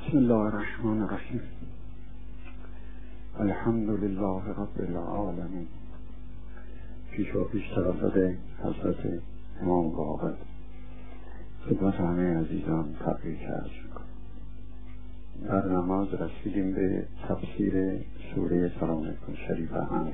بسم الله الرحمن الرحیم. الحمد لله رب العالمین. پیش تولد حضرت امام باقر خدمت همه عزیزان تبریک عرض می‌کنم. در نماز رسیدیم به تفسیر سوره سلام علیکم شریف حمد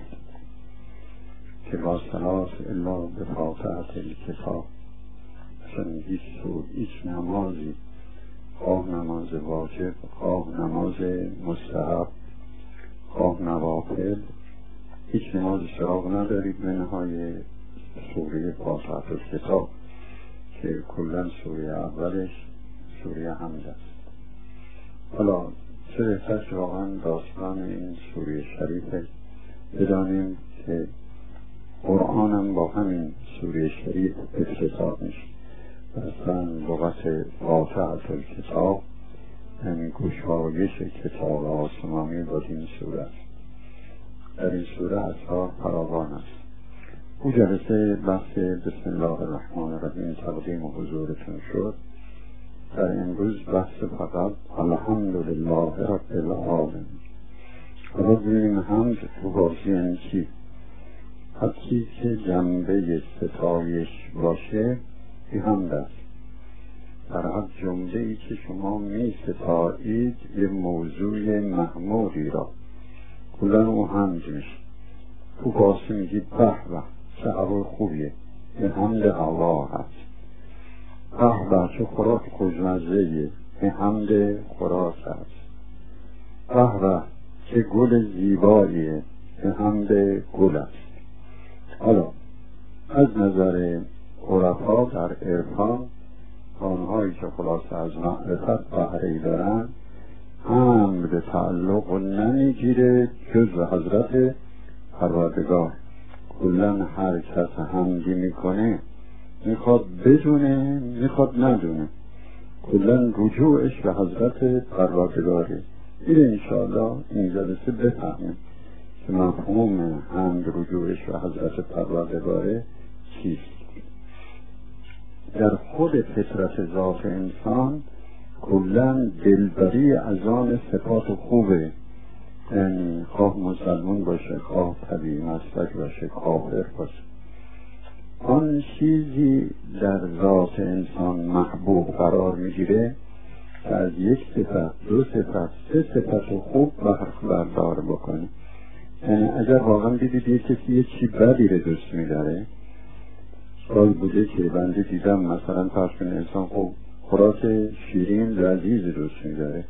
که با صلات الا به فاتحه الکتاب. اصلا هیچ نمازی، خواه نماز واجب، خواه نماز مستحب، خواه نوافل، هیچ نماز سراغ ندارید به نهای سوره فاتحه الکتاب که کلا سوره اولش سوره حمد است. حالا چه بهتر که واقعا داستان این سوره شریفه بدانیم که قرآنم با همین سوره شریف افتتاح میشه. اصلا لغت فاتحه الکتاب یعنی گشایش کتاب آسمانی با این سوره است. در این سوره اسرار فراوان است. او جلسه بحث بسم الله الرحمن الرحیم تقدیم حضورتون شد. در امروز بحث فقط الحمدلله رب العالمین. حالا ببینیم حمد تو بازی یعنی چی؟ هر چیز که جنبه ستایش باشه این حمد است. در هر جمله‌ای که شما می ستایید یه موضوع محمودی را کلن او حمد میشه. تو باسه میگید به به چه هوای خوبیه، این حمد هوا هست. به به چه خوراک خوشمزه‌ایه، این حمد خوراک هست. به به چه گل زیباییه، این حمد گل است. حالا از نظر عرفا در عرفان آنهایی که خلاصه از معرفت بهره‌ای دارن حمد تعلق نمیگیره جز به حضرت پروردگار. کلن هر کس حمدی میکنه میخواد بدونه میخواد ندونه کلن رجوعش به حضرت پروردگاره. این انشاءالله این جلسه بفهمیم که مفهوم حمد رجوعش به حضرت پروردگاره چیست. در خود فطرت ذات انسان کلن دلبری از آن صفات خوبه، یعنی خواه مسلمان باشه، خواه طبیعی مسلک باشه، کافر باشه، آن چیزی در ذات انسان محبوب قرار میگیره که از یک صفت، دو صفت، سه صفت خوب بردار بکنه. یعنی اگر واقعا دیدید یک کسی یه چی بدی رو دوست میداره، سال بوده که بنده دیدم مثلا فرض کنید انسان خوب خوراک شیرین لذیذ دوست می‌داره،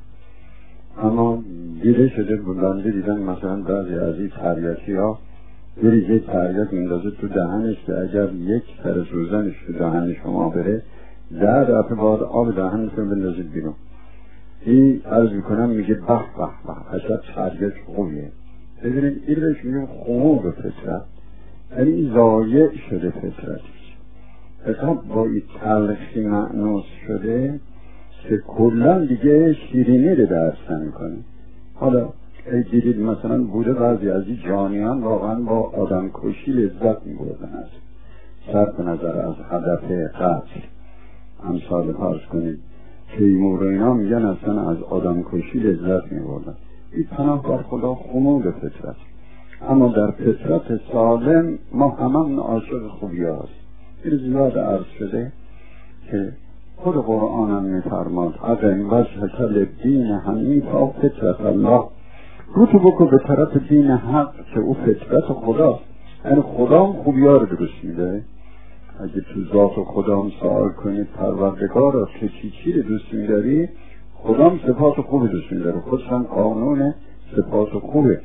اما دیده شده بنده دیدم مثلا بعضی از این تریاکی‌ها یه ریزه تریاک میندازه تو دهنش که اگر یک سر سوزنش تو دهن شما بره 10 دفعه باید آب دهنتون بندازید بیرون. این عرض میکنم میگه به به به عجب تریاک خوبیه. ببینید این روش میگم خوب فطرت، یعنی ضایع شده فطرتش حساب با این تلخی معنوس شده که کلن دیگه شیرینی رو درس نمی‌کنه. حالا ای دیدید مثلا بوده بعضی از این جانیان واقعا با آدم کشی لذت می‌بردن است، صرف نظر از هدف قتل. امثال فرض کنید تیمور و اینا میگن اصلا از آدم کشی لذت می‌بردن. این پناه بر خدا خمول فطرت. اما در فطرت سالم ما هممون عاشق خوبی هست. این زیاد عرض شده که خود قرآن هم میفرماد اقم وجهک للدین حنیفا فطرت الله، رو تو بکن به طرف دین حق که او فطرت خداست. یعنی خدا هم خوبی ها رو درست میده. اگه تو ذات خدا هم سوال کنید پروردگار را که چی رو دوست میداری، خدا هم صفات خوبی دوست میداره. خودش هم قانون صفات خوبه.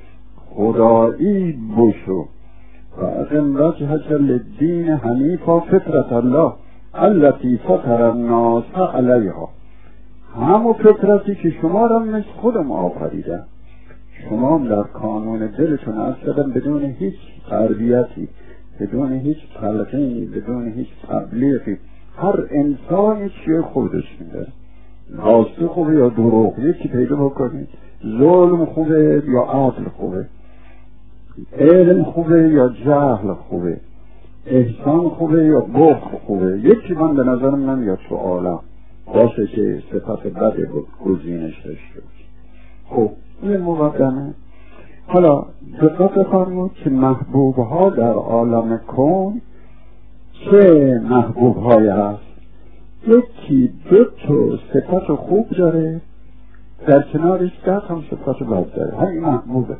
خدایی بشو و اقم وجهک للدین حنیفا فطرت الله التی فطر الناس علیها. همون فطرتی که شما را مثل خودم آفریدن. شما در کانون دلتون اصلا بدون هیچ تربیتی، بدون هیچ تلقینی، بدون هیچ تبلیغی، هر انسانی چیه خودش میده. راستی خوبه یا دروغ، یکی پیدا بکنید. ظلم خوبه یا عدل خوبه، علم خوبه یا جهل خوبه، احسان خوبه یا بخل خوبه. یکی من به نظرم نمیاد تو عالم باشه که صفت بد گزینش داشته باشه. خب این مقدمه. حالا دقت بفرمایید که محبوبها در عالم کون چه محبوبهایی هست؟ یکی دو تا صفت خوب داره، در کنارش 10 هم صفت بد داره. همین محبوبه.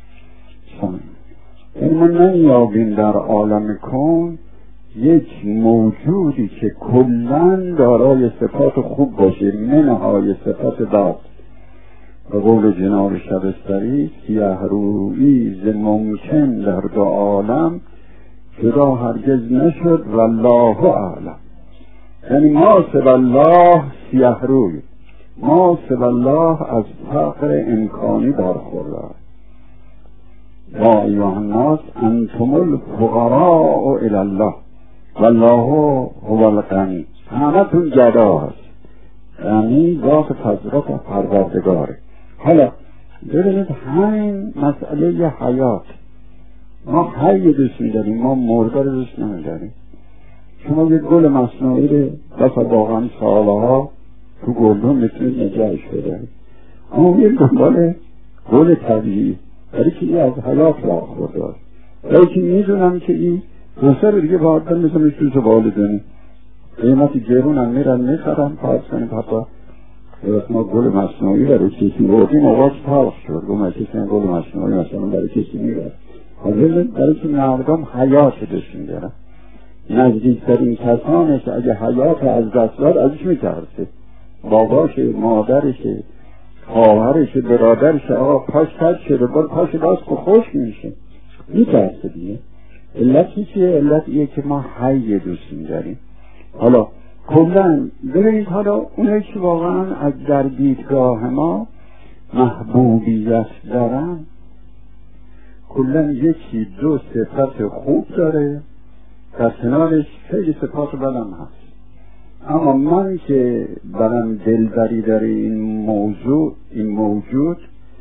این ما نمیابیم در عالم کون یک موجودی که کلن دارای صفات خوب باشه، منهای صفت بد. به قول جناب شبستری سیه رویی ز ممکن در دو عالم جدا هرگز نشد والله اعلم. یعنی ما سوی الله سیه روی، ما سوی الله از فقر امکانی برخورده. یا ایها الناس انتم الفقراء الی الله والله هو الغنی. همتون گدا هست، یعنی ذات فضلت پروردگاره. حالا ببینید همین مسئله حیات، ما حی دوست می‌داریم، ما مرده رو دوست نمی‌داریم. شما یک گل مصنوعی رو بسا واقعا سالها تو گلدون میتونید نگهش بدارید، اما یک دنبال گل طبیعی برای که این از حیات برخورده است. برای که میدونم که این دوسته رو دیگه باید دارم مثل میشوز والدونی قیمتی گرون هم میخرم پاس کنیم حتی ما گل مصنوعی برای کسی بردیم آقاش تلخ شد. گوه کسی گل مصنوعی مثلا برای کسی میبرد. حالا برای که مردم حیات داشتیم دارم، نزدیکترین کسانش اگه حیات از دست داد ازش میترسه، باباش، مادرش، خواهرش، برادرش، آقا پاش کج شده بار پاش راست و خوش میشه میترسه دیگه. علتی چیه؟ علت ایه که ما حی دوستیم داریم. حالا کلن ببینید، حالا اونه که واقعا از در دیدگاه ما محبوبیت دارن کلن یکی دو صفت خوب داره، در کنارش خیلی صفات بدم هست. اما من که برم دلبری داره این موجود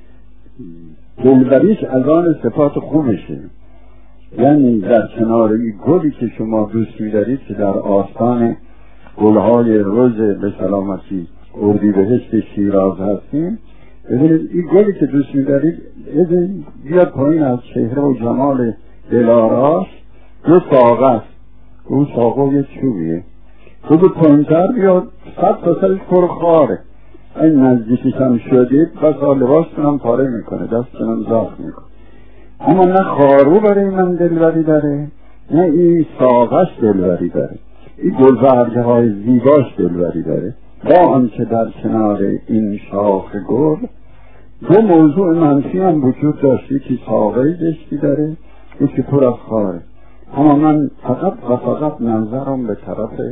دلبریش از آن صفات خوبشه. یعنی در کنار این گلی که شما دوست می‌دارید که در آستان گلهای روز به سلامتی اردیبهشت شیراز هستیم، ببینید این گلی که دوست می‌دارید بیاد پایین از چهره و جمال دلاراش دو ساقه است. اون ساقه یه چوبیه، خود پایین‌تر بیاد 100 تا سرش پر خاره. این نزدیکش هم شدید بس لباستون هم پاره میکنه، دستتون هم زخم میکنه. اما نه خارو برای من دلبری داره، نه این ساقش دلبری داره، این گلبرگه های زیباش دلبری داره. با آنکه در کنار این شاخ گل دو موضوع منفی هم وجود داشت، یکی ساقه زشتی داره، یکی پر از خاره. اما من فقط و فقط نظرم به طرف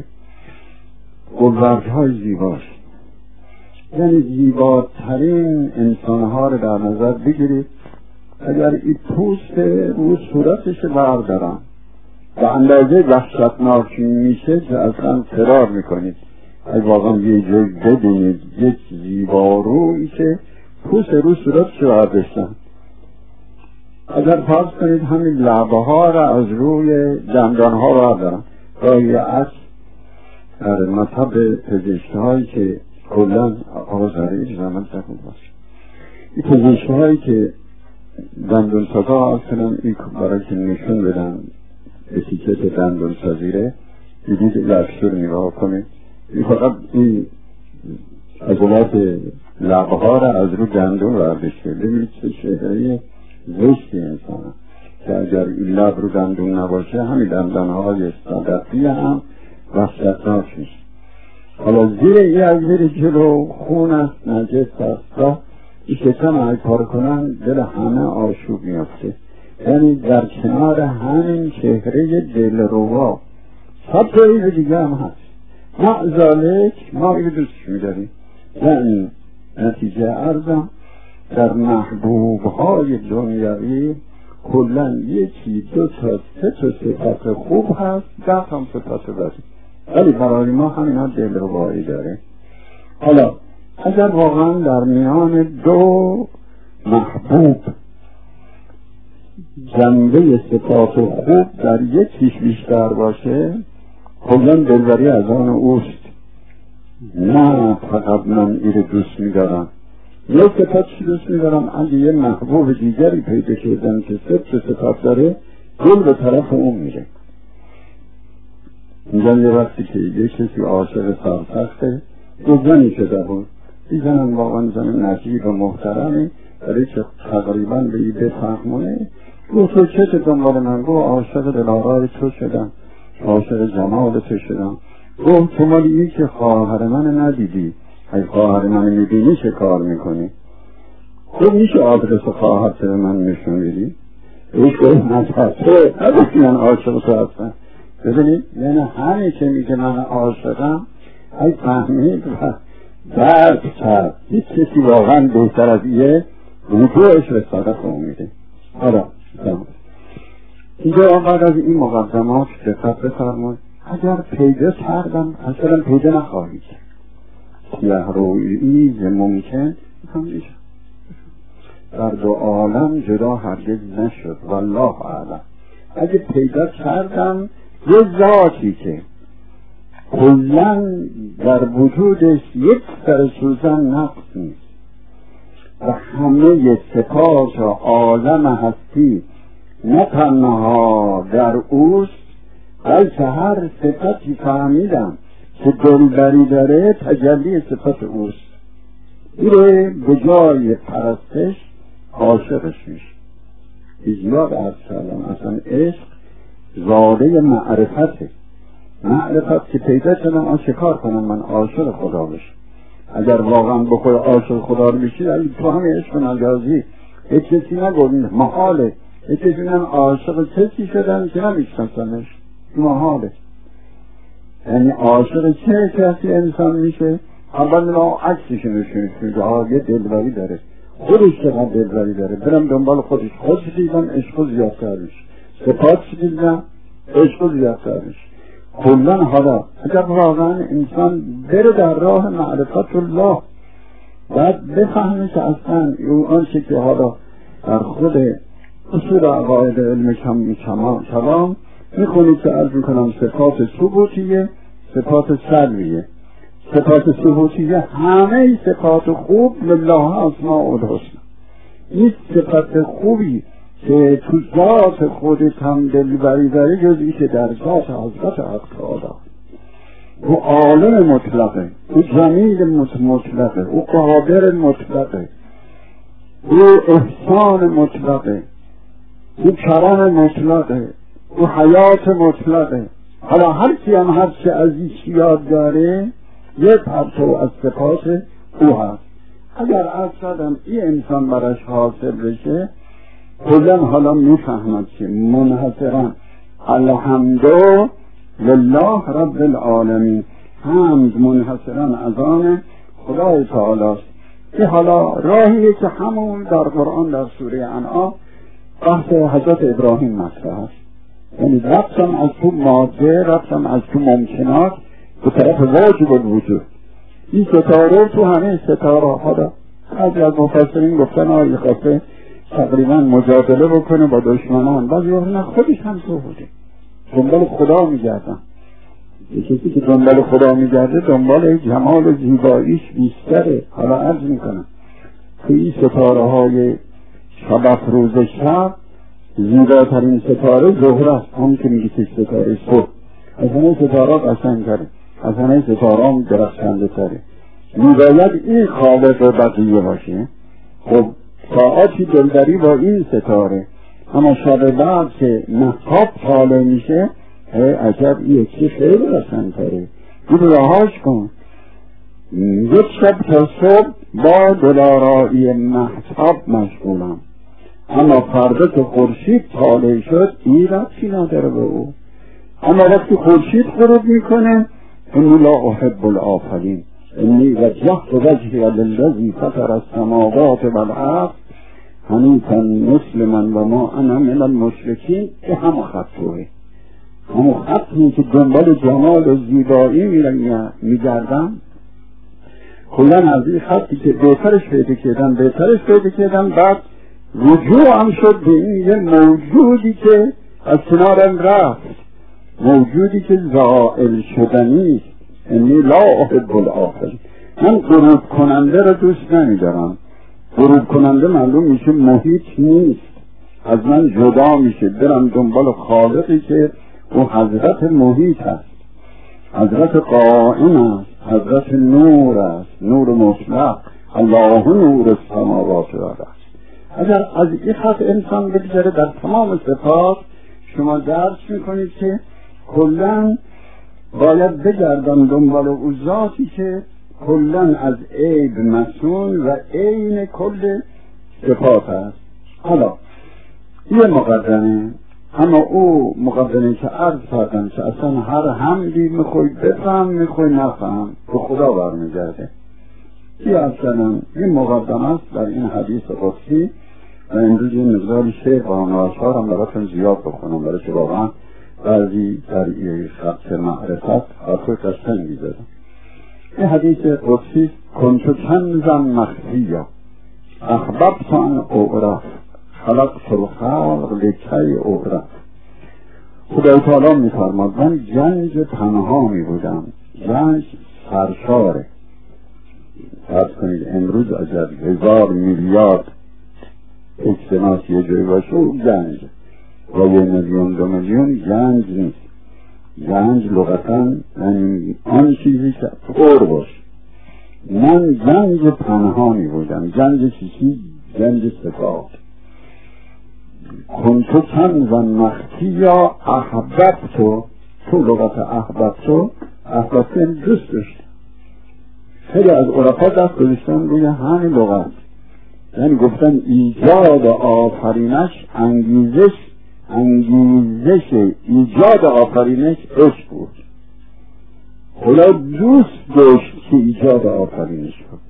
گلبرگه های زیباش. یعنی زیباترین انسانها رو در نظر بگیرید. اگر این پوست رو صورتش بردارم و اندازه وحشتناکی میشه که اصلا فرار میکنید. اگر واقعا یه جای ببینید یک زیبارویی که پوست رو صورتش برداشتن، اگر فرض کنید همین لبه ها را از روی دندان ها بردارم، رای از در مطب پزشک هایی که کلن آزاری زمان تکن باشه، این پزشک هایی که دندون سازا هستن، این برای که نشون بدن اتیکت دندون سازیره دیدید لفشور نگاه کنید، این فقط این عضلات لبه ها را از رو دندون برداشته. ببینید چه چهره زشتی انسان که اگر این لب رو دندون نباشه همین دندان های صدفی هم وحشتناک میشه. حالا زیر این از زیر جلو خون است، نجس است، این شکم های کار کنن دل همه آشوب میافته. یعنی در کنار همین چهره دلروا 100 تا دیگه هم هست. معذالک ما این دوستش میداریم. یعنی نتیجه ارزم در محبوب های دنیاوی کلن یکی دو تا سه تا صفت خوب هست، 10 هم صفت بدی، ولی برای ما همینا دلربایی داره. حالا اگر واقعا در میان دو محبوب جنبه صفات خوب در یکیش بیشتر باشه، کلن دلبری از آن اوست. نه فقط من ایره دوست میدارم، یه صفت چی دوست میدارم، اگه یه محبوب دیگری پیدا کردم که صفت داره، دل به طرف اون میره. میگن یه وقتی که یه کسی عاشق سرسخته، زنی شده بود، این زنم واقعا زن نجیب و محترمی، برای که تقریبا به این بفهمونه، گفت تو چه دنبال من؟ گفت عاشق دلارای تو شدم، عاشق جمال تو شدم. گفت تو مالی این که خواهر من ندیدی، ای خواهر من میبینی چه کار میکنی؟ گفت میشه آدرس خواهر به من نشون بدی؟ گفت نتحصه نداشتی من عاشق تو هستم. ببینید یعنی همه که میگه من عاشقم ای فهمید و درد کرد، هیچ کسی واقعا بهتر از یه رجوعش رسالت امیده. حالا اینجا بعد از این مقدمات دقت بفرمایید، اگر پیدا کردم اصلا پیدا نخواهید سیه رویی ممکن میشه در دو عالم جدا هرگز نشد والله اعلم. اگه پیدا کردم یه ذاتی که کلاً در وجودش یک سر سوزن نقص نیست و همه صفات عالم هستی نه تنها در اوست، بلکه هر صفتی فهمیدم که دلبری داره تجلی صفت اوست، ایره به جای پرستش عاشقش میشه. زیاد عرض کردم اصلا عشق زاده معرفته، معرفت که پیدا شدم چه کار کنم من عاشق خدا بشم. اگر واقعا بخوای عاشق خدا بشی اگه تو همه عشق مجازی یک کسی نگوید محاله، یک کسی من عاشق کسی شدم که نمیشناسمش، محاله. یعنی عاشق چه کسی انسان میشه؟ اول ما عکسش نشونید که یه دلبری داره، خودش چقدر دلبری داره، برم دنبال خودش دیدم عشق زیادتر میشه، صفات دیدم عشق زیادتر میشه. کلن حالا اگر واقعا انسان بره در راه معرفت الله باید بفهمه که اصلا آنچه که حالا در خود اصول عقاید علم کلام میخونید که عرض میکنم صفات ثبوتیه، صفات سلبیه. صفات ثبوتیه همه صفات خوب لله اسماء الحسنی، این صفت خوبی که تو ذات خودت هم دلبری داری جزئی که در ذات حضرت حق تعالی او عالم مطلقه، او جمیل مطلقه، او قادر مطلقه، او احسان مطلقه، او کرم مطلقه، او حیات مطلقه. حالا هر کی هم هر چه از این یاد داره یه پرتو از صفات او هست. اگر اصلا این انسان براش حاصل بشه کلن حالا میفهمد که منحصرا الحمدو لله رب العالمین، حمد منحصرا از آن خدای تعالی است. که حالا راهیه که همون در قرآن در سوره انعام بحث حضرت ابراهیم مطرح است، یعنی رفتم از تو ماده، رفتم از تو ممکنات به طرف واجب الوجود. این ستاره تو همه ستاره حالا از مفسرین گفتن آیه خواسته تقریبا مجادله بکنه با دشمنان، بعضی وقت نه خودش هم تو بوده دنبال خدا میگردن. کسی که دنبال خدا میگرده دنبال جمال زیباییش بیشتره. حالا عرض میکنم توی ستاره های شب روز شب زیباترین ستاره زهره است، هم که میگه ستاره صبح از همه ستاره قشنگ تره، از همه ستاره هم درخشنده تره. میباید این خالق و بقیه باشه. خب ساعتی دلبری با این ستاره، اما شب بعد که محتاب طالع میشه عجب یکی خیلی قشنگ تره، این رهاش کن. یک شب تا صبح با دلارایی محتاب مشغولم، اما فردا که خورشید طالع شد این ربطی نداره به او. اما وقتی خورشید غروب میکنه انی لا احب الآفلین انی وجهت وجهی للذی فطر السماوات والارض حنیفا مسلما و ما انا من المشرکین. که همه خطوه، همه خطی که دنبال جمال و زیبایی میگردم کلن از این خطی که بهترش پیدا کردم بعد رجوع هم شد به این یه موجودی که از کنارم رفت، موجودی که زائل شدنیست، انی لا احب الآخرین. من غروب کننده را دوست نمیدارم. غروب کننده معلوم میشه محیط نیست، از من جدا میشه، برم دنبال خالقی که او حضرت محیط است، حضرت قائم است، حضرت نور است، نور مطلق، الله نور السماوات و الارض. اگر از این خط انسان بگذره در تمام صفات، شما درس میکنید که کلاً باید بگردم دنبال او ذاتی که کلاً از عیب مسئول و عین کل صفات است. حالا یه مقدمه، اما او مقدمه که عرض کردم که اصلا هر حمدی میخوای بفهم میخوای نفهم به خدا برمیگرده. یه اصلا یه مقدمه است در این حدیث قدسی و امروز این مقدار شیخ و آنواشار هم براتون زیاد بخونم، برای که واقعا بعضی در این خط معرفت حرفای قشنگی زدم. این حدیث قدسی کنت کنزا مخفیا احببت ان اعرف خلقت الخلق لکی اعرف. خدای تعالی می‌فرماد من گنج پنهان می بودم. گنج سرشاره. فرض کنید امروز اگر 1000 میلیارد اکسناس یه جایی باشه او گنج، و 1 میلیون 2 میلیون گنج نیست. گنج لغتاً یعنی آن چیزی که پر باشه. من گنج پنهانی بودم. گنج چیزی؟ گنج صفات. کنتو کنزا مخفیا احببتو. تو لغت احببتو دوست داشت. خیلی از عرفا دست گذاشتن روی همین لغت، یعنی گفتن ایجاد آفرینش انگیزش ایجاد آفرینش عشق بود. خدا دوست داشت که ایجاد آفرینش بود.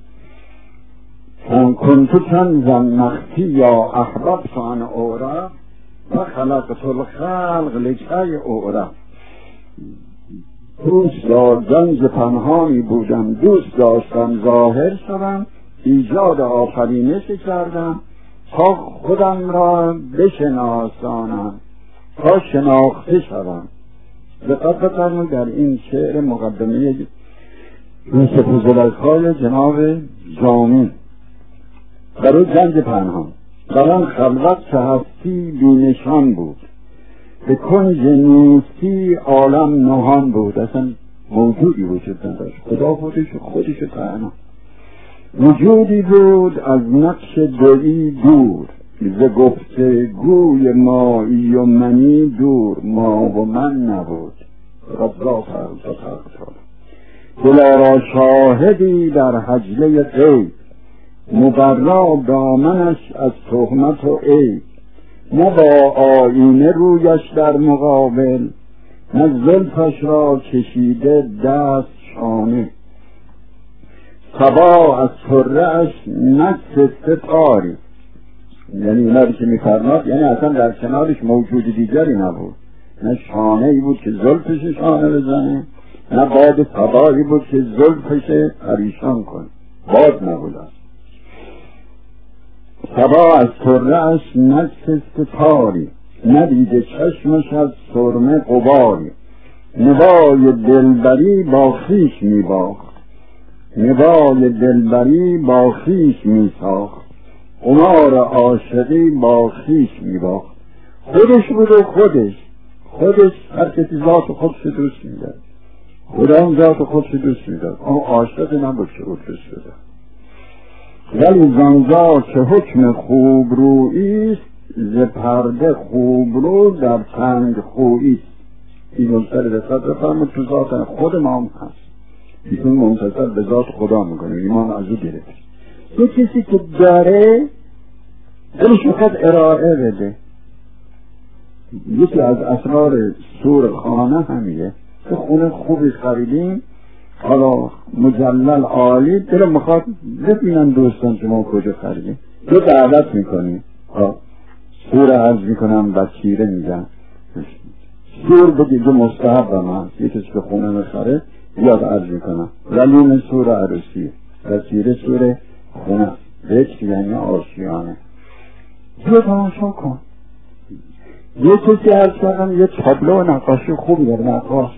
کنتو کنزا مخفیا احببت ان اعرف و خلقت الخلق لکی اعرف. دوست گنج پنهانی بودم، دوست داشتم ظاهر شدم، ایجاد آفرینش کردم تا خودم را بشناسانم، تا شناخته شدم. دقت بفرمایید در این شعر مقدمه یوسف زلیخای جناب جامی برای گنج پنهان. در آن خلوت که هستی بینشان بود، به کنج نیستی عالم نهان بود. اصلا موجودی وجود نداشت، خدا خودش تنها وجودی بود از نقش دویی دور، ز گفته گوی مایی و منی دور، ما و من نبود. رضا فرزا دلارا شاهدی در حجله غیب، مبرا دامنش از تهمت و عیب، نه با آینه رویش در مقابل، نه زلفش را کشیده دست شانه، صبا از طره اش نکسسته تاری. یعنی اینا که میفرماد یعنی اصلا در کنارش موجود دیگری نبود، نه شانه ای بود که زلفش شانه بزنه، نه باد صبایی بود که زلفش پریشان کنه، باد نبود. صبا از طره اش نکسسته تاری، ندیده چشمش از سرمه غباری، نوای دلبری با خویش میباخت، نوای دلبری با خویش میساخت، قمار عاشقی با خویش میباخت. خودش بود و خودش هر کسی ذات خودش دوست میداد، خدا هم ذات خودش دوست میداد، اما عاشق نبود که او دوست شده. ولی زنجا که حکم خوب روییست، ز پرده خوب رو در تنگ خوییست. این منصر رسد بفرمود تو ذات خود ما هم هست. ایشون منتصر به ذات خدا میکنه، ایمان از او گرفت. یه کسی که داره دلش میخواد ارائه بده. یکی از اسرار سور خانه همیه که خونه خوبی خریدیم، حالا مجلل عالی، دلم میخواد ببینن دوستان شما کجا خریدیم، یه دعوت میکنیم. سور عرض میکنم وسیره میگن سور بگید مستحب به من، یه کسی که خونه میخره بیاد عرض میکنم ولیم سور عروسی، وسیره سور خونه بچ یعنی آشیانه. بیا تماشا کن. یه کسی عرض کردم یه تابلو نقاشی خوبی داره، نقاش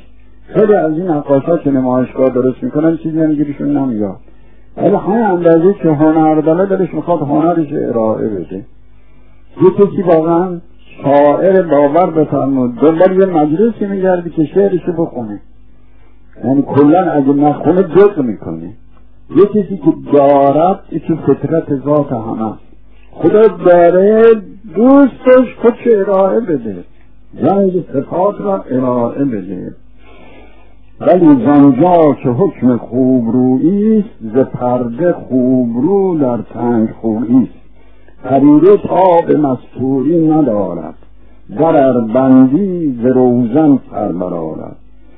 خیلی از این نقاشا که نمایشگاه درست میکنن چیزی هم گیرشون نمیاد، ولی همین اندازه که هنر داره دلش میخواد هنرش ارائه بده. یه کسی واقعا شاعر باور بفرمود دنبال یه مجلسی میگردی که شعرشو بخونه، یعنی کلن اگه نخونه جد میکنه. یه کسی که دارد که فطرت ذات همه خدا داره، دوستش خودش ارائه بده، زنگ صفات را ارائه بده. ولی زنجا که حکم خوبروییست، ز پرده خوبرو در تنگ خوییست. پریده تا به مستوری ندارد، در بندی ز روزن سر برآرد.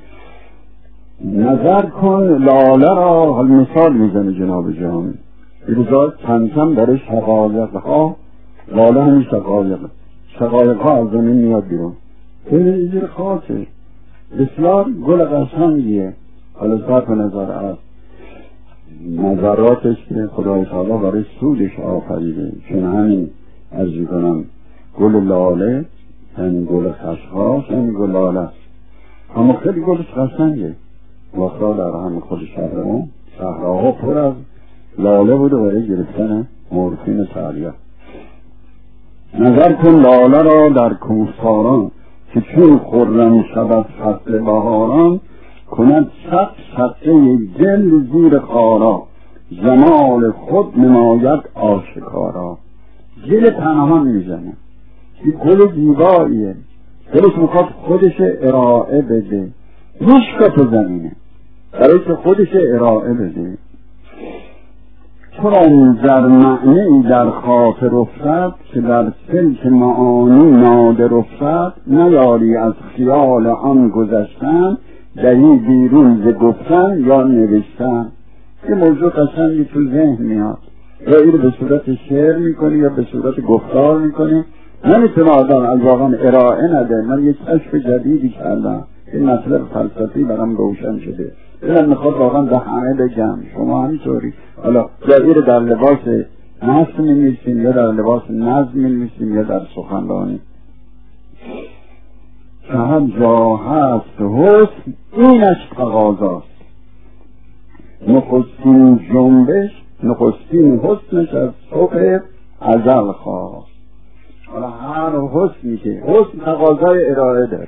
نظر کن لاله را، مثال میزنه جناب جان، روزا چند چند داره شقایق ها، لاله همین شقایق ها از زمین میاد بیرون، این زیر خاکه، بسیار گل قشنگیه. حالا صرف نظر از نظراتش که خدای تعالی برای سودش آفریده، چون همین عرض کنم گل لاله یعنی گل خشخاش یعنی گل لاله است، اما خیلی گلش قشنگه. وقتا در همه خود شهرها پر از لاله بوده برای گرفتن مورفین تریاک. نظر کن لاله را در کوهساران، که چون خرم شود فصل بهاران. کند صد شقه دل زیر خارا، جمال خود نماید آشکارا. گل پنهان میزنه، این گل زیباییه، دلش میخواد خودش ارائه بده، میشکا تو زمینه برای که خودش ارائه بده. چون در معنی در خاطر افتد، که در سلک معانی نادر افتد. نیاری از خیال آن گذشتن، دهی بیرون ز گفتن یا نوشتن. یه موضوع قشنگی تو ذهن میاد، یا این به صورت شعر میکنی یا به صورت گفتار میکنی، نمیتونه آدم از واقعا ارائه نده. من یک کشف جدیدی کردم، این مطلب فلسفی برام روشن شده، دلم میخواد واقعا به همه بگم، شما همینطوری. حالا یا این در لباس نصر می‌نویسیم یا در لباس نظم می‌نویسیم یا در سخنرانی. که هر جا هست حسن اینش تقاضاست، نخستین جنبش نخستین حسنش از صبح ازل خواست. حالا هر حسنی که حسن تقاضای ارائه داره،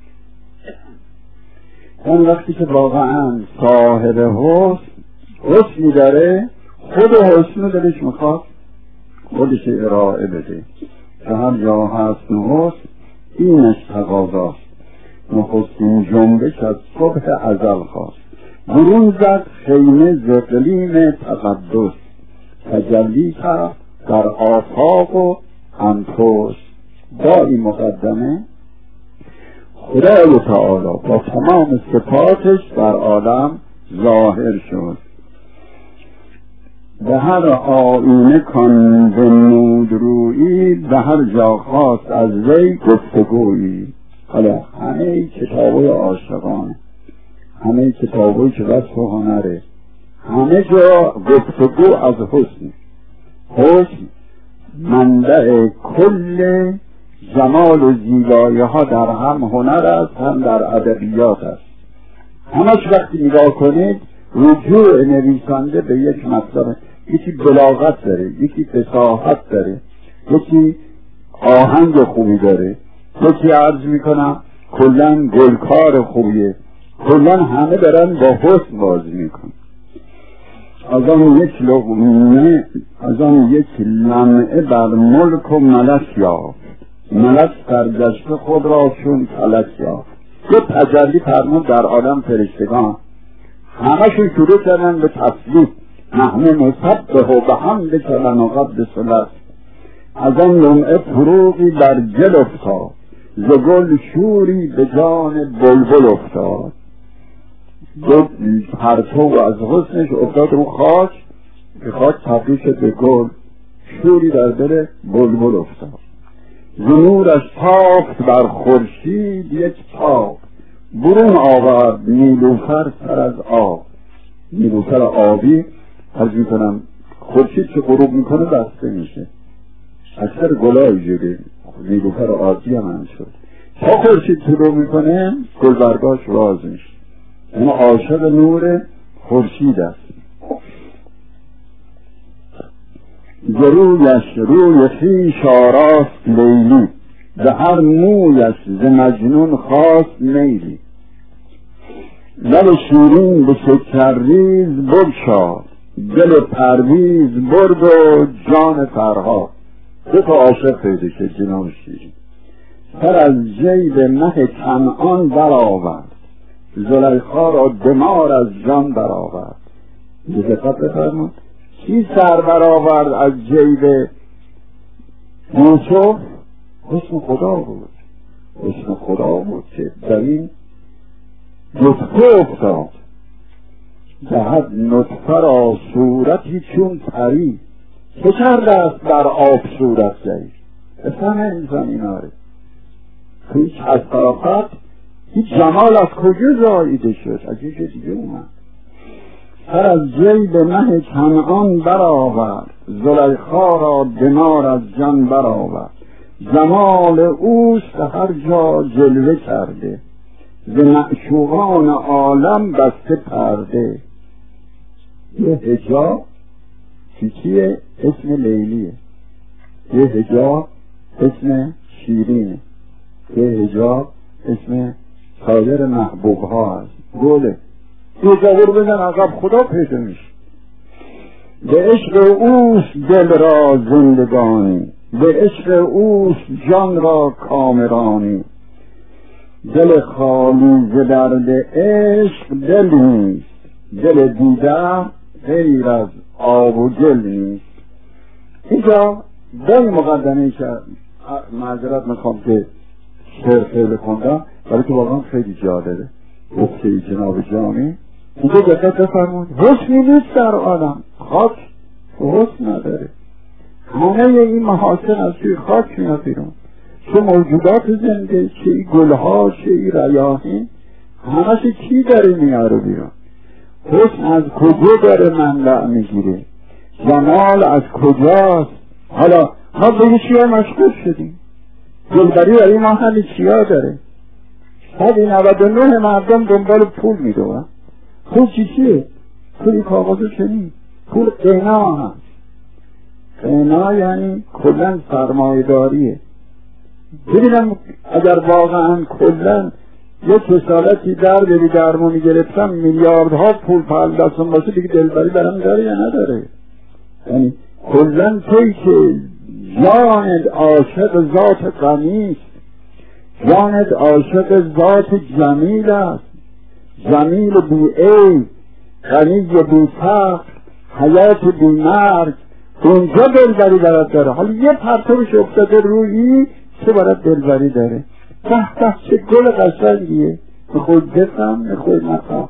اون وقتی که واقعا صاحب حسنی داره، خود حسن دلش میخواد خودش ارائه بده. که هر جا هست حسن اینش تقاضاست، نخستین جنبش از صبح ازل خواست. برون زد خیمه زقلیم تقدس، تجلی کرد در آفاق و انفس. با این مقدمه خدای تعالی با تمام صفاتش در عالم ظاهر شد. به هر آینه کان به نود رویی، به هر جا خواست از وی گفتگویی. حالا همه کتابای عاشقانه، همه کتابایی که وصف هنره، همه جا گفتگو از حسن. حسن منبع کل جمال و زیبایی ها در هم هنر است، هم در ادبیات است. همش وقتی نگاه کنید رجوع نویسنده به یک مطلب، یکی بلاغت داره، یکی فصاحت داره، یکی آهنگ خوبی داره، یکی عرض میکنم کلن گلکار خوبیه، کلن همه دارن با حسن بازی میکنن. از آن یک لقمه، از آن یک لمعه بر ملک و ملک یافت، ملک سرگشته خود را چون فلک یافت. یه تجلی فرمود در عالم فرشتگان، همشون شروع کردن به تسبیح، نحن نسبح و بحمدک و نقدس لک. از آن لمعه فروغی بر گل افتاد، ز گل شوری به جان بلبل افتاد. دو پرتو از حسنش افتاد رو خاک، که خاک تبدیل شد به گل، شوری در دل بلبل افتاد. ز نورش تافت بر خورشید یک تاب، برون آورد نیلوفر سر از آب. نیلوفر آبی عرض میکنم خورشید که غروب میکنه بسته میشه، اکثر گلای جوری نیلوفر آبی هم شد. تا خورشید طلوع میکنه گلبرگاش باز میشه. اما عاشق نور خورشید است. رویش روی خویش آراست لیلی، به هر مویش ز مجنون خواست میلی. لب شیرین به شکرریز بگشاد، دل پرویز برد و جان فرهاد. دو تا عاشق پیدا شد جناب شیرین. سر از جیب مه کنعان برآورد، زلیخا را دمار از جان برآورد. دقت بفرمایید، کی سر برآورد از جیب یوسف؟ حسن خدا بود. حسن خدا بود که در این نطفه افتاد. دهد نطفه را صورتی چون پری، چه کرده است در آب صورت جایی. بفهم انسان اینا رو هیچ از طرفت هیچ جمال از کجا زاییده شد، از یه چه دیگه اومد. سر از جیب مه کنعان برآورد، زلیخا را دمار از جان برآورد. جمال اوست هر جا جلوه کرده، ز معشوقان عالم بسته پرده. یه حجاب چیه؟ اسم لیلیه. یه حجاب اسم شیرینه. یه حجاب اسم سایر محبوب ها هست. گله یه جاور بزن عقب خدا پیدا میشه. به عشق اوست دل را زندگانی، به عشق اوست جان را کامرانی. دل خالی ز درد عشق دل نیست، دل دیده غیر از آب و گل نیست. اینجا دل مقدمه کرد. معذرت میخوام که شعر خیلی خوندم ولی که واقعا خیلی جالبه. گفته جناب جامی اینجا دقت بفرمایید، حسنی نیست در عالم، خاک حسن نداره. همه این محاسن از توی خاک میاد بیرون. چه موجودات زنده، چه ای گلها، چه ای ریاحین، همش کی داره میاره بیرون. حسن از کجا داره منبع میگیره، جمال از کجاست. حالا ما به چیا مشغول شدیم؟ دلبری برای ما همه چیا داره. 199 مردم دنبال پول میدونن. پول چیه؟ پول کاغذ چنین، پول قنا هست. قنا یعنی کلن سرمایه‌داریه. ببینم اگر واقعا کلن یک کسالتی درمونی گرفتم میلیاردها پول پل دستم باشه دیگه دلبری برام داره یا نداره؟ یعنی کلن توی که جانت عاشق ذات غنی است، جانت عاشق ذات جمیل است، جمیل بی عیب، غنی بی فقر، حیات بی مرگ. اونجا دلبری برات داره. حالا یه پرتوش افتاده رویی چه برات دلبری داره؟ به چه گل قشنگیه. خود بفهم خود نفهم.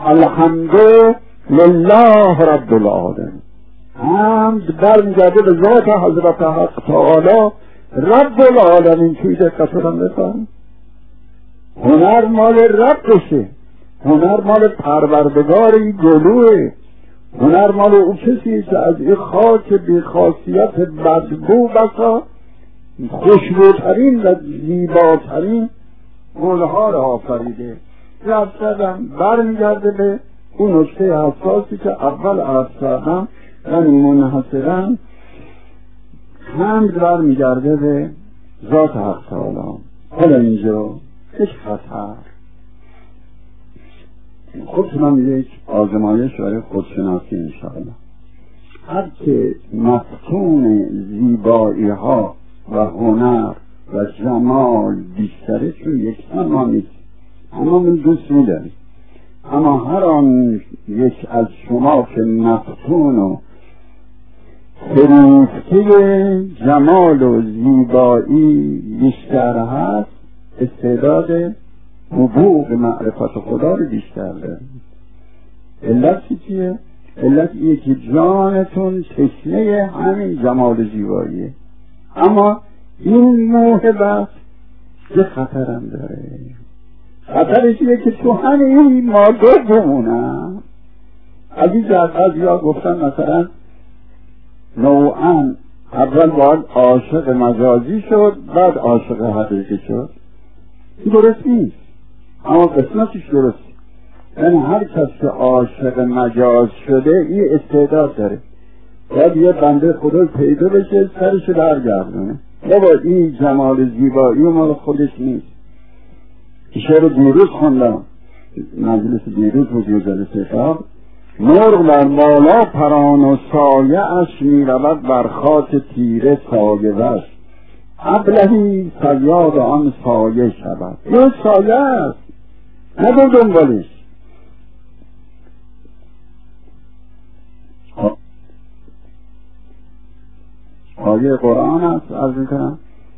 الحمدلله رب العالمین. حمد برمیگرده به ذات حضرت حق تعالی رب العالمین. توی دقت رو بفهم. هنر مال ربشه، هنر مال پروردگاری گلوه، هنر مال او کسی که از این خاک بی خاصیت بدبو بسا خوشبوترین و زیباترین گلها را آفریده. رفتم برمیگرده به اون نکته حساسی که اول عرض کردم، یعنی منحصرا حمد برمیگرده به ذات حق تعالی. حالا اینجا یک خطر. خودتونم یک آزمایش برای خودشناسی انشاءالله. هر که مفتون زیبایی ها و هنر و جمال بیشتره چون یکسان ما نیست، اما من دوست می‌داریم. اما هر آن یک از شما که مفتون و فریفته جمال و زیبایی بیشتر هست، استعداد حقوق معرفت خدا رو بیشتر داره. علت چیه؟ علت اینه که جانتون تشنه همین جمال و زیباییه. اما این موهبت چه خطرم داره؟ خطرش اینه که تو همین ماده بمونم. از این جهت یا گفتن مثلا نوعا اول باید عاشق مجازی شد بعد عاشق حقیقی شد. این درست نیست، اما قسمتش درست. یعنی هر کس که عاشق مجاز شده این استعداد داره، باید یه بنده خدا پیدا بشه سرشو برگردونه. بابا این جمال زیبایی مال خودش نیست. شعر دیروز خوندم، مجلس دیروز بود یه جلسه شب، مرغ در بالا پران و سایه اش می رود بر خاک تیره سایه وش، ابلهی صیاد آن سایه شود. یه سایه است، نگو دنبالش. آیه قرآن است، عرض میکنم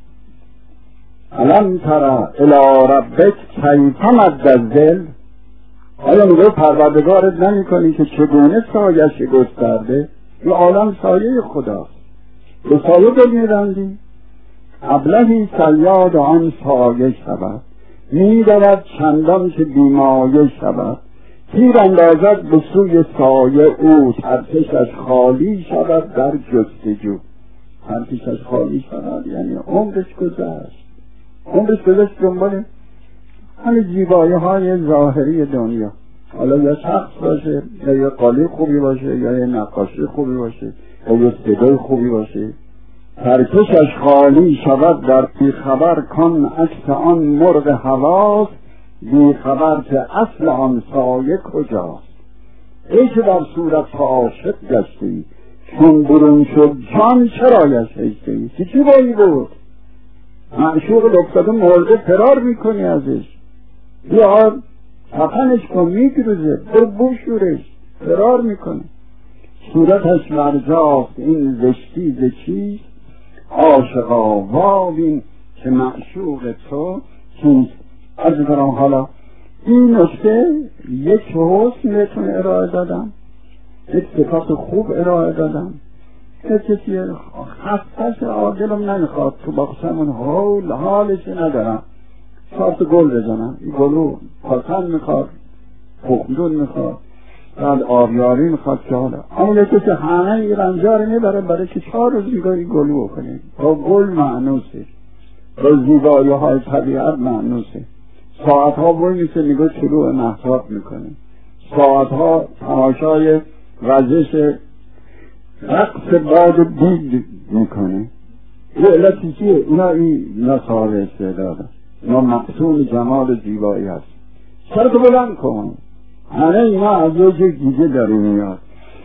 الم تر الی ربک کیف مد الظل. آیا میگه پروردگارت نمی کنی که چگونه سایه‌اش گسترده؟ این عالم سایه خداست، به سایه بمیرندی. ابلهی صیاد آن سایه شود، می دود چندان که بیمایه شود. تیر اندازد به سوی سایه او، ترکشش خالی شود در جستجو. ترکشش خالی شود یعنی عمرش گذشت، دنباله همه زیبایی های ظاهری دنیا. حالا یا شخص باشه، یا یه قالی خوبی باشه، یا یه نقاشی خوبی باشه، یا یه صدای خوبی باشه. ترکشش خالی شود در بیخبر کن عکس آن مرغ هواست، بیخبر که اصل آن سایه کجاست. ای که در صورت عاشق گشتی، چون برون شد جان چرایش هشتی. چی بایی بود؟ معشوق افتاده مرده فرار میکنی ازش، بیار تپنش کن میگروزه، برو بشورش، فرار میکنه. صورتش مرجاست این زشتی ز چیست، عاشقا وابین که معشوق تو کیست. از برام حالا این نکته یک حسن بهتون ارائه دادم، یک صفات خوب ارائه دادم. کسی خستش عاقلم نمیخواد تو باقشمون حالش ندارم، 4 گل بزنم. این گلو پاسن میخواد، پخمدون میخواد، بعد آبیاری میخواد که حالا اما یکی که همه این رنجار میبره برای که 4 روز میگاری گلو بکنیم. با گل معنوسه، با زیبایی های طبیعت معنوسه. ساعتها بوی میشه نگاه شروع محتاب میکنه، ساعتها تماشای وزش رقص باد دید میکنه. یه علتی چیه؟ اینا صاحب استعداده، اینا مقصود جمال زیبایی هست. سرتو بلند کن. همه اینا از یه جای دیگه داره میاد.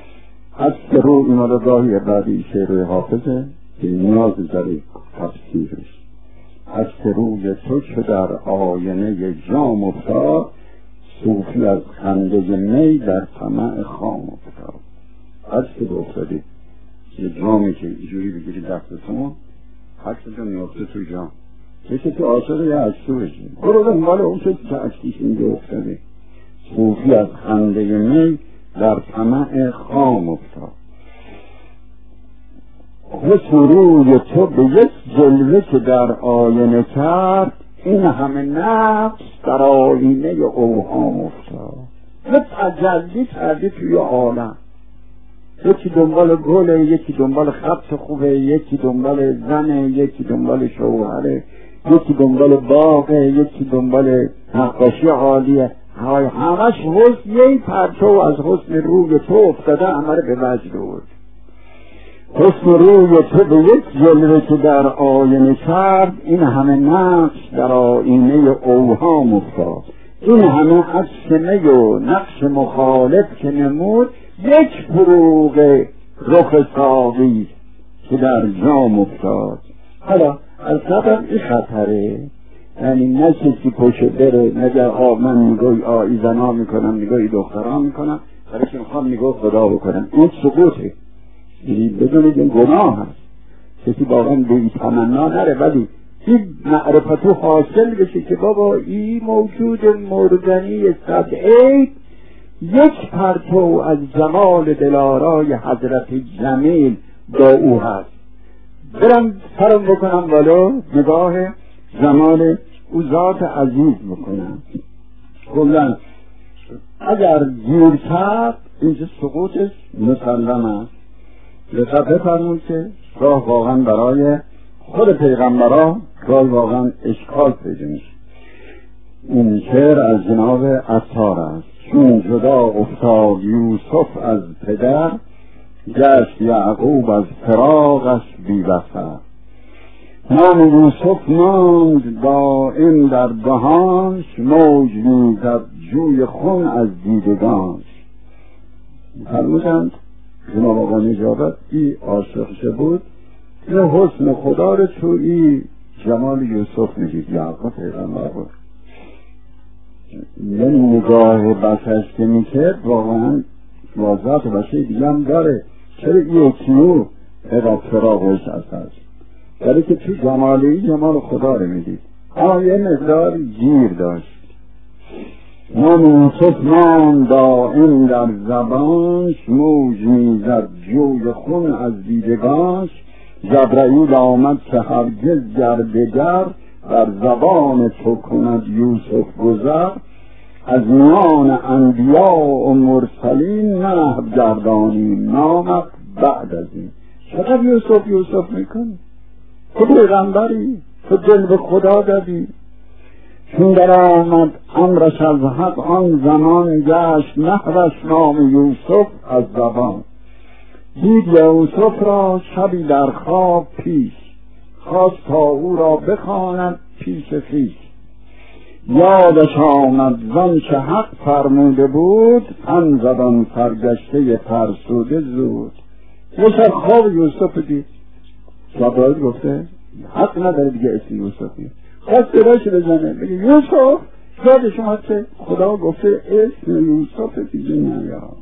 از رو اینا رو گاهی بعدی شعر حافظه که نیاز داره تفسیرش. از روی تو چو در آینه جام افتاد، صوفی از خنده می در طمع خام افتاد. از که افتادی یه جامی که اینجوری بگیری دستتون، حکستون میافته توی جام، یکی تو عاشق یه عکسو بشید، برو دنبال اون شد که عکسیش اینجا افتاده. صوفی از خنده می در طمع خام افتاد. حسن روی تو به یک جلوه که در آینه کرد، این همه نفس در آینه اوهام افتاد. یه تجلی کردی توی عالم، یکی دنبال گله، یکی دنبال خط خوبه، یکی دنبال زنه، یکی دنبال شوهره، یکی دنبال باغه، یکی دنبال نقاشی عالیه. همش حسن، یه پرتو از حسن روی تو افتاده عمر به وجد بود. حسن روی تو به یک جلوه که در آینه کرد، این همه نقش در آینه اوهام افتاد. این همه عکس می و نقش مخالف که نمود، یک فروغ رخ ساقی که در جام افتاد. حالا از سبب این خطره، یعنی نه کسی پشت بره نگه من نگاهی آئی زنا میکنم، نگاهی دخترها میکنم، برای که میخوام نگاه خدا بکنم. این سقوطه، بدونید این گناه هست. کسی واقعا به این تمنا نره، ولی این معرفتو حاصل بشه که بابا این موجود مردنی سبعید یک پرتو از جمال دلارای حضرت جمیل با او هست. برم سرم بکنم بالا، نگاه جمال او ذات عزیز بکنم. کلن اگر گیر کرد اینجا سقوطش مسلم است. لطفا بفرمون که راه واقعا برای خود پیغمبرا راه واقعا اشکال پیدا میشه. این شعر از جناب عطار است. چون جدا افتاد یوسف از پدر، گشت یعقوب از فراقش بی بصر. نام یوسف ماند دائم در دهانش، موج میزد جوی خون از دیدگانش. فرمودند جناب آقا نجابت ای عاشق بود، این حسن خدا رو تو ای جمال یوسف میدید. یعقوب پیغمبر بود، یعنی نگاه بسش که میکرد واقعا واضحات بشه دیگه هم داره. چرا یکیو اقا فراغش هست، برای که تو جمالی جمال خدا رو میدید، اما یه مقدار گیر داشت. نام یوسف نام دائم در زبانش، موج میزد جوی خون از دیدگانش. جبرئیل آمد که هرگز گردگر، بر زبان تو کند یوسف گذر. از میان انبیا و مرسلین محو گردانیم نامت بعد از این. چقدر یوسف یوسف میکنی؟ تو پیغمبری، تو دل به خدا دادی. چون در آمد امرش از حق آن زمان، گشت نهرش نام یوسف از زبان. دید یوسف را شبی در خواب پیش، خواست تا او را بخواند پیش خویش. یادش آمد زان چه حق فرموده بود، تن زد آن سرگشته فرسوده زود. یه شب خواب یوسف دید، جبرائیل گفته حق نداره دیگه اسم یوسف نیست. خواست دراش بزنه بگه یوسف، یاد شما که خدا گفته اسم یوسف دیگه نیاد.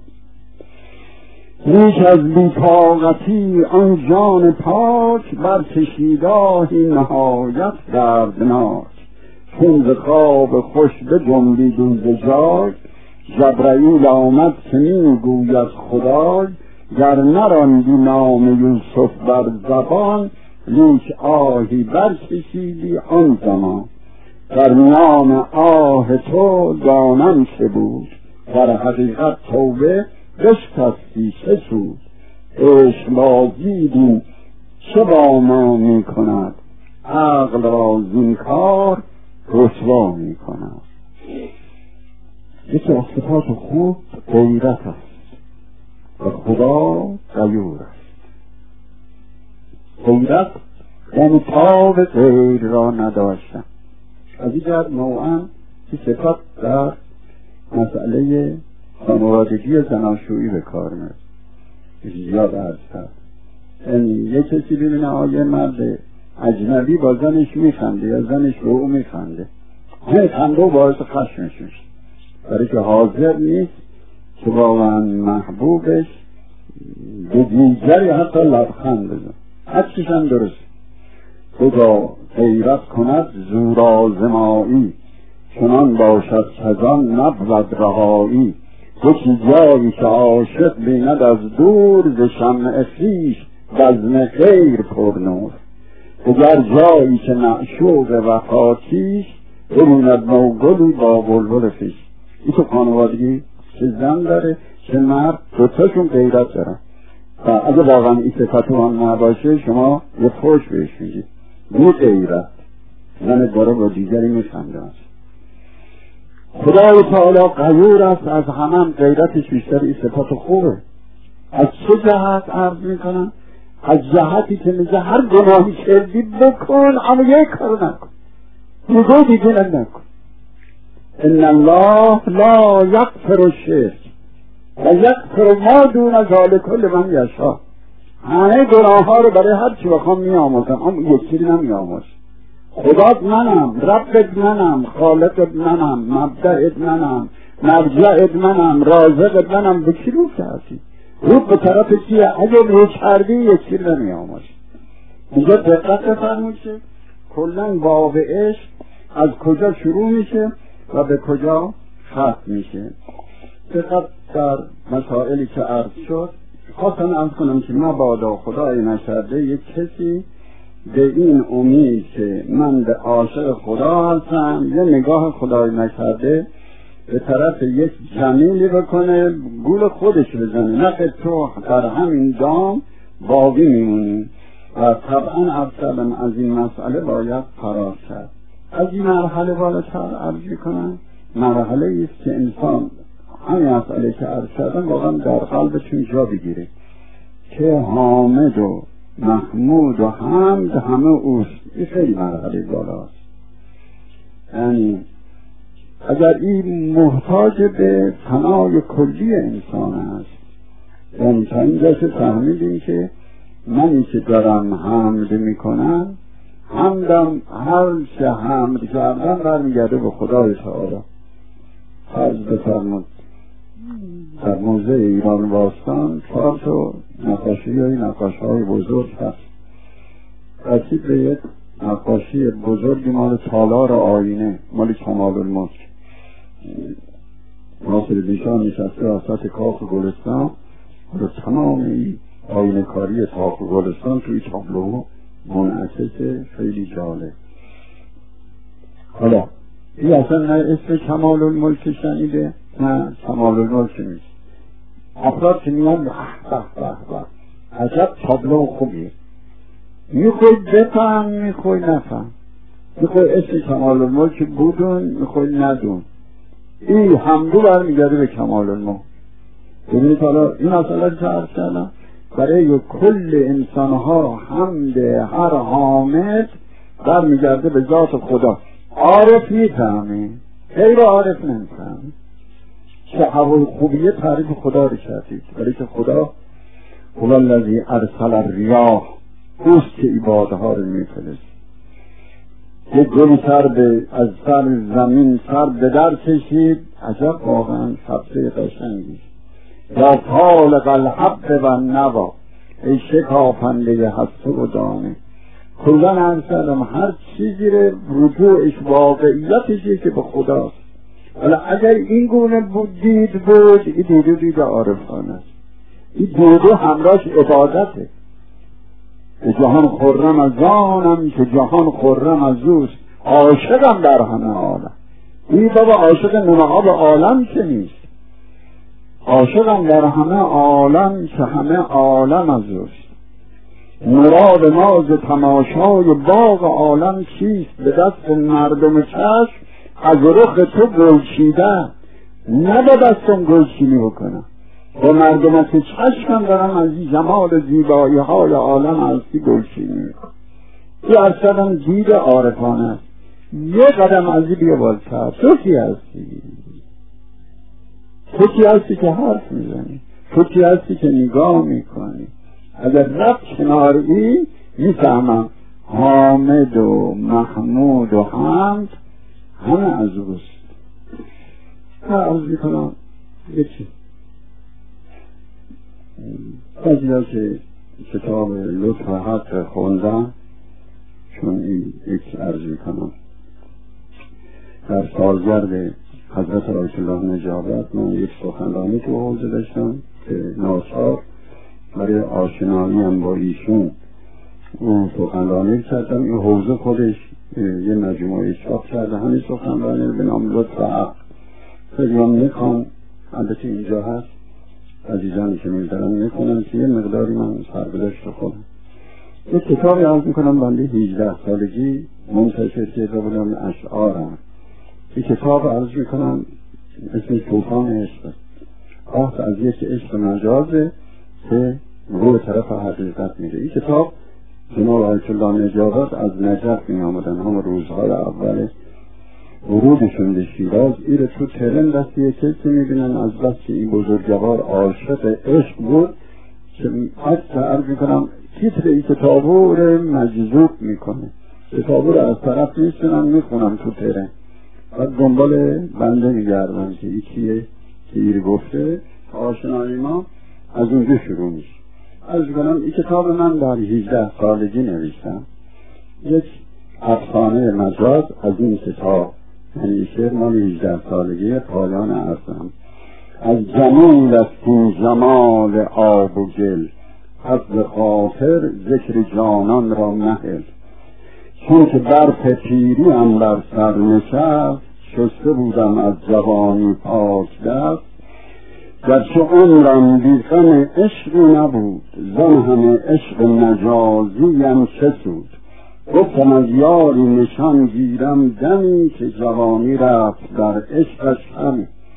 لیک از بی‌طاقتی آن جان پاک، برکشیداهی نهایت دردناک. چون ز خواب خوش بجنبید او ز جای، جبرئیل آمد که میگوید خدای. گر نراندی نام یوسف بر زبان، لیک آهی برکشیدی آن زمان. در میان آه تو دانم چه بود، در حقیقت توبه بشکستی چه سود. عشق بازی دین چه با ما می کند، عقل را زین کار رسوا می کند. یکی از صفات خوب غیرت است و خدا غیور است. غیرت یعنی تاب غیر را نداشتن. از این جهت نوعا که صفات در مسئله خانوادگی و زناشویی به کار میاد. زیاد عرض کرد، یعنی یه کسی ببینه یه مرد اجنبی با زنش میخنده یا زنش به او میخنده، همین خنده و باعث خشمش میشه، برای که حاضر نیست که واقعا محبوبش به دیگری حتی لبخند بزن. حدش هم درست. خدا غیرت کند زور آزمایی، چنان باشد کزان نبود رهایی. یکی جایی که عاشق بیند از دور، ز شمع خویش بزم غیر پرنور. اگر جایی که معشوق وفاتیش، ببیند نوگلی با بلبل خویش. این تو خانوادگی چه زن داره چه مرد، دوتاشون غیرت دارن. و اگه واقعا این صفت هم نباشه شما یه فوش بهش میگید. بی غیرت زن داره با دیگری میخنده است. خدای تعالی غیور است، از همه غیرتش بیشتر. این صفت خوبه. از چه جهت عرض میکنم؟ از جهتی که میگه هر گناهی کردی بکن اما یک کارو نکن، دیگه نکن. ان الله لا یغفر الشرک و یغفر ما دون ذلک لمن یشاء. همه گناه ها رو برای هر چی بخوام میآموزم، اما یکی رو نمیآموزم. خدات منم، ربت منم، خالقت منم، مبدأت منم، مرجعت منم، رازقت منم. به کی رو کردی؟ رو به طرف کیه؟ اگه رو کردی یکی رو نمیآموزم. اینجا دقت بفرمایید که کلا باب عشق از کجا شروع میشه و به کجا ختم میشه. دقت در مسائلی که عرض شد خواستم عرض کنم که مبادا خدای نشرده یک کسی به این امید که من به عاشق خدا هستم یه نگاه خدای نشرده به طرف یک جمیلی بکنه، گول خودش بزنه، نه که تو در همین دام باقی میمونی. و طبعا افضل از این مسئله باید فرار کرد. از این مرحله بالاتر عرض کنم مرحله ایست که انسان همین مسئله که عرض کردم واقعا در قلبتون جا بگیره که حامد و محمود و حمد همه اوست. این خیلی مرحله بالاست. یعنی اگر این محتاج به فنای کلی انسان است، یعنی تا اینجا که فهمیدیم که منی که دارم حمد میکنم، حمدم هر چه حمد کردم برمیگرده به خدای تعالی. فرض بفرمود در موزه ایران باستان 4 تا نقاشی بزرگ هست. رسید به یک نقاشی بزرگی مال تالار آینه، مال کمال الملک. ناصرالدین شاه نشسته وسط کاخ گلستان و تمام این آینه کاری کاخ گلستان توی تابلو منعکسه. خیلی جالب. حالا این اصلا نه اسم کمال الملک شنیده نه کمال الملک نیست. افراد که میان به عجب تابلو خوبیه، میخوای بفهم میخوای نفهم، میخوای اسم کمال الملک بودون میخوای ندون، این حمدو برمیگرده به کمال الملک. ببینید حالا این مسئله که عرض کردم برای کل انسانها حمد هر حامد برمیگرده به ذات خدا. عارف میفهمه، غیر عارف نمیفهمه. چه هوای خوبیه تعریف خدا رو کردید، ولی که خدا هو الذی ارسل الریاح، اوست که عبادها رو میفرست. یک گل از سر زمین سر به در کشید، عجب واقعا سبزه قشنگی. یا خالق الحب و نوا، ای شکافنده هسته و دانه. کلا عرض کردم هر چیزی رو رجوعش واقعیتشی که به خداست. حالا اگر این گونه دید بود، این دید عارفانه است. این دودو همراهش عبادته. جهان خرم از آنم که جهان خرم از اوست، عاشقم در همه عالم. این بابا عاشق نمها به عالم که نیست، عاشقم در همه عالم که همه عالم از اوست. مراد ما ز تماشای باغ عالم چیست؟ به دست مردم چشم از رخ تو گلچیده، نه به دستم گلچینی بکنم، با مردم که چشمم دارم از این جمال زیبایی های عالم هستی گلچینی میکنم. این اصلا دید عارفانه است. یه قدم از این بیا بالتر. تو کی هستی؟ تو کی هستی که حرف میزنی؟ تو کی هستی که نگاه میکنی؟ اگر رفت کناری میفهمم حامد و محمود و حمد همه از اوست. عرض میکنم یکی بعضی که کتاب لطف حق خوندم، چون این یک عرض میکنم در سالگرد حضرت آیت الله نجابت من یک سخنرانی تو حوزه داشتم که ناچار برای آشنایی هم با ایشون اون سخنرانی کردم. این حوزه خودش یه مجموعه چاپ کرده همین سخنرانی به نام لطف حق. خیلی هم میخوام، البته اینجا هست عزیزانی که میدارم میکنم که یه مقداری من سربداشت خودم. یک کتابی عرض میکنم بنده 18 سالگی منتشر کرده بودم اشعارم. این کتاب عرض میکنم اسم طوفان عشق، آخت از یک عشق مجازه که روی طرف حقیقت میره. این کتاب جناب آیت الله نجابت از نجف می آمدن، هم روزهای اول ورودشون به شیراز ایره تو ترن دستی کسی میبینن از بس که این بزرگوار عاشق عشق بود که حتی عرض میکنم تیتر این کتابو رو مجذوب میکنه. کتابو رو از طرف میشنم میخونم تو ترن، بعد دنبال بنده میگردم که این کیه که ایر گفته. آشنایی ما از اونجا شروع میشه. عرض کنم این کتاب من در 18 سالگی نوشتم. یک افسانه مجاز از این کتاب، یعنی شعر مال 18 سالگی پایان عرضم. از جمیل است این جمال آب و گل، پس به خاطر ذکر جانان را مهل. چون که برف پیری هم بر سر نشست، شسته بودم از جوانی پاک دست. گرچه عمرم بی غم عشقی نبود، زان همه عشق مجازیم چه سود. گفتم از یاری نشان گیرم دمی، که جوانی رفت در عشقش همی.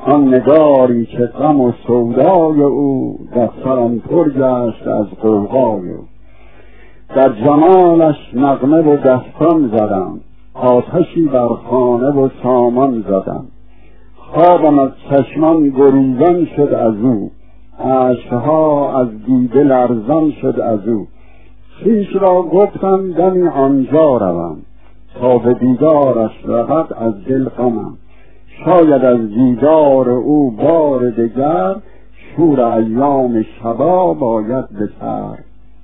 آن نگاری که غم و سودای او دفترم پر گشت از غوغای او. در جمالش نغمه و دستان زدم، آتشی بر خانه و سامان زدم. خوابم از چشمان گریزان شد از او، اشکها از دیده لرزان شد از او. خویش را گفتم دمی آنجا روم، تا به دیدارش رود از دل غمم. شاید از دیدار او بار دگر، شور ایام شباب آید به سر.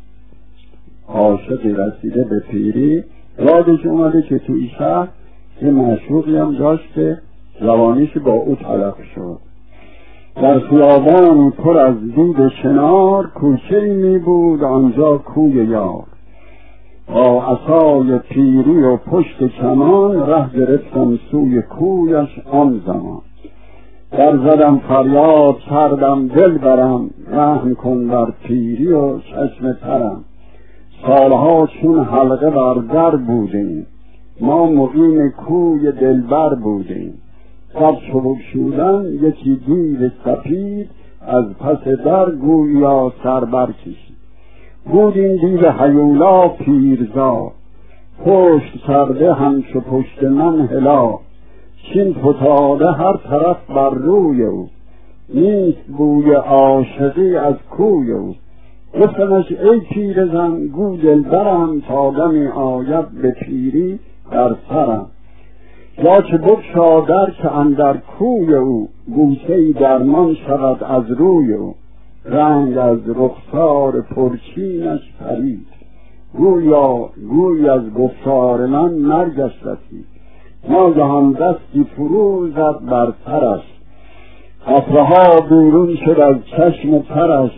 عاشقی رسیده به پیری، یادش اومده که توی شهر یه معشوقی هم داشت که جوانیش با او تلف شد. در خیابان پر از دود شنار، کوچه‌ای می بود آنجا کوی یار. با عصای پیری و پشت کمان، ره گرفتم سوی کویش آن زمان. در زدم فریاد کردم دل برم، رحم کن بر پیری و چشم ترم. سالها چون حلقه بر در بودیم، ما مقیم کوی دلبر بودیم. در چوب شودن یکی دیو سپید، از پس در گویا سر برکشید. بود این دیو هیولا پیرزا، پشت کرده همچو پشت من هلا. چین فتاده هر طرف بر روی او، نیست بوی عاشقی از کوی او. گفتمش ای پیرزن گو دلبرم، تا دمی آید به پیری در سرم. یا که بگشا در که اندر کوی او، گوشه‌ای درمان شود از روی او. رنگ از رخسار پرچینش پرید، گوی از گفتار من مرگش رسید. ناگهان دستی فرو زد بر سرش، قطره‌ها بیرون شد از چشم ترش.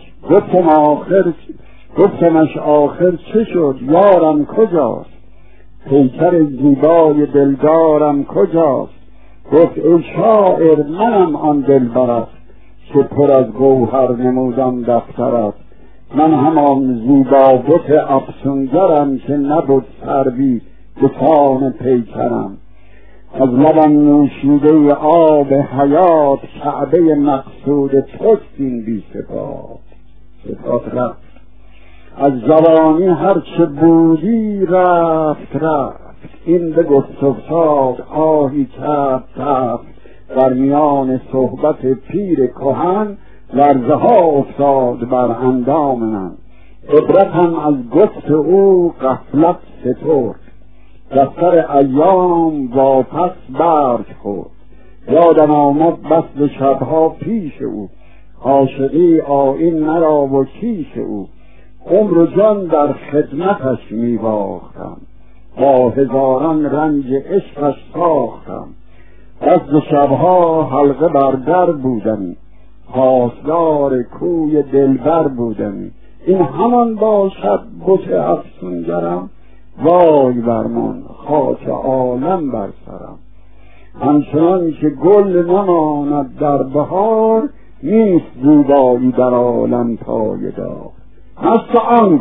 گفتمش آخر چه شد، یارم کجاست؟ پیکر زیبای دلدارم کجاست؟ گفت ای شاعر منم آن دلبرت، که پر از گوهر نمودم دفترت. من همان زیبا بت افسونگرم، که نبود سروی به کان پیکرم. از لبم نوشیده آب حیات، کعبه مقصود توست این بی صفات رفت. از جوانی هرچه بودی رفت، این به گفت افتاد آهی تفت. در میان صحبت پیر کهن، لرزه ها افتاد بر اندام من. عبرتم از گفت او غفلت سترد، دفتر ایام واپس برگ خورد. یادم آمد بس به شبها پیش او، عاشقی آیین مرا و کیش او. عمر و جان در خدمتش می باختم، با هزاران رنج عشقش ساختم. بس شبها حلقه بر در بودمی، پاسدار کوی دلبر بودمی. این همان باشد بت افسونگرم، وای بر من خاک عالم بر سرم. همچنان که گل نماند در بهار، نیست زیبایی در عالم پایدار. مست آن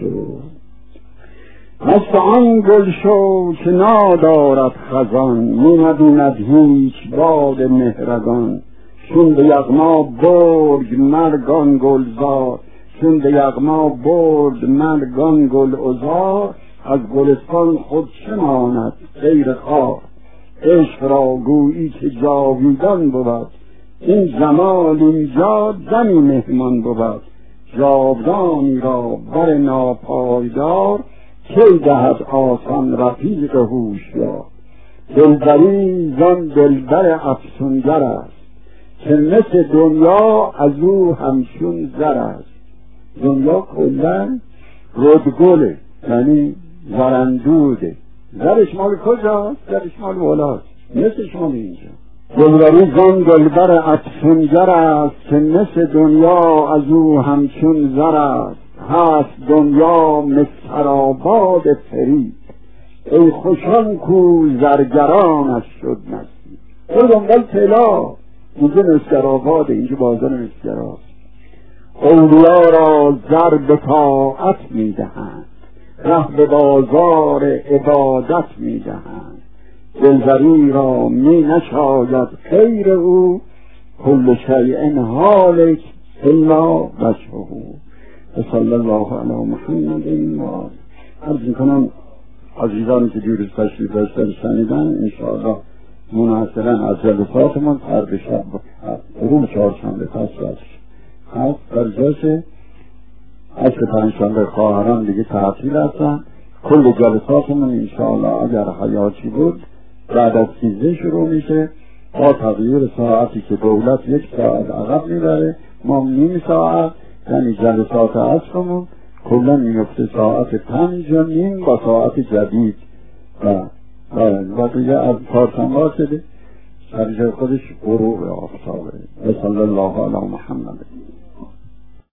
گل شو که نادارد خزان، می ندیند هیچ باد مهرگان. چون به یغما برد مرگان گلزار، چون به یغما برد مرگان گل عذار. از گلستان خود چه ماند غیر خار، عشق را گویی که جاویدان بود. این جمال اینجا دمی مهمان بود، جاودانی را بر ناپایدار. کی دهد آسان رفیق هوشیار. دلبری زان دلبر افسونگر است، که مثل دنیا از او همچون زر است. دنیا کلن رودگله، یعنی زرندوده. زرش مال کجاست؟ زرش مال ولاست، مثلش مال اینجا. دلبری زان دلبر افسونگر است، که مثل دنیا از او همچون زر است. هست دنیا مسترآباد فرید، ای خوشان کو زرگرانش شد نصیب. او دنبال طلا، اینجا مسترآباد، اینجا بازار مسکراست. اولیا را زر به طاعت میدهند، ره به بازار عبادت میدهند. دلبری را می نشاید خیر او، کل شیء هالک الا وجهه. صلی الله علی محمد و آله. عرض میکنم عزیزانی که دیروز تشریف داشتن شنیدن انشاءالله منحصرا از جلساتمون فردا شب روز چهارشنبه پس هست در جاشه عصر پنجشنبه خواهران دیگه تعطیل هستن. کل جلساتمون انشاءالله اگر حیاتی بود بعد از 13 شروع میشه با تغییر ساعتی که دولت 1 ساعت عقب میبره ما نیم ساعت، یعنی جلسات عصرمون کلا میفته ساعت 5:30 با ساعت جدید و دیگه از چهارشنبه شده سر جای خودش غروب آفتابه. صلی الله علی محمد.